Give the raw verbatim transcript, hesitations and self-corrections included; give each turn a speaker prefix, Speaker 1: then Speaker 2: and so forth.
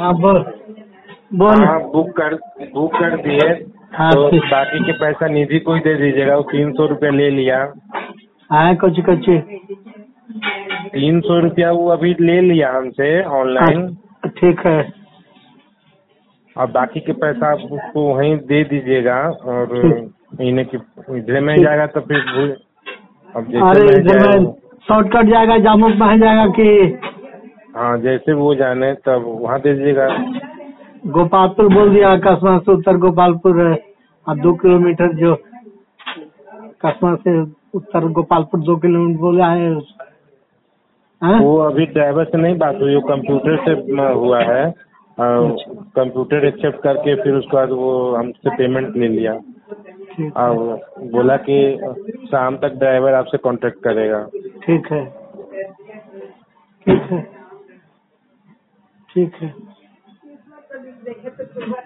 Speaker 1: हाँ बोल बोल।
Speaker 2: हाँ बुक कर बुक कर दिए।
Speaker 1: हाँ
Speaker 2: तो
Speaker 1: ठीक।
Speaker 2: बाकी के पैसा निधि को ही दे दीजिएगा। वो तीन सौ रुपया ले लिया।
Speaker 1: हाँ कुछ कुछ।
Speaker 2: तीन सौ रुपया वो अभी ले लिया हमसे ऑनलाइन।
Speaker 1: ठीक है।
Speaker 2: और बाकी के पैसा आप उसको वहीं दे दीजिएगा। और इन्हें कि इधर में जाएगा तो फिर भूल अब जैसे
Speaker 1: अरे
Speaker 2: में
Speaker 1: इधर
Speaker 2: जाए
Speaker 1: में शॉर्टकट जाएगा, जामुन में जाएगा कि
Speaker 2: हाँ जैसे वो जाने तब वहाँ दे दीजिएगा।
Speaker 1: गोपालपुर बोल दिया। कसमा से उत्तर गोपालपुर है और दो किलोमीटर जो कसमा से उत्तर गोपालपुर दो किलोमीटर बोला है। हाँ?
Speaker 2: वो अभी ड्राइवर से नहीं बात हुई, वो कंप्यूटर से हुआ है। कंप्यूटर एक्सेप्ट करके फिर उसके बाद वो हमसे पेमेंट ले लिया। और बोला कि शाम तक ड्राइवर आपसे कांटेक्ट करेगा।
Speaker 1: ठीक है ठीक है ठीक है।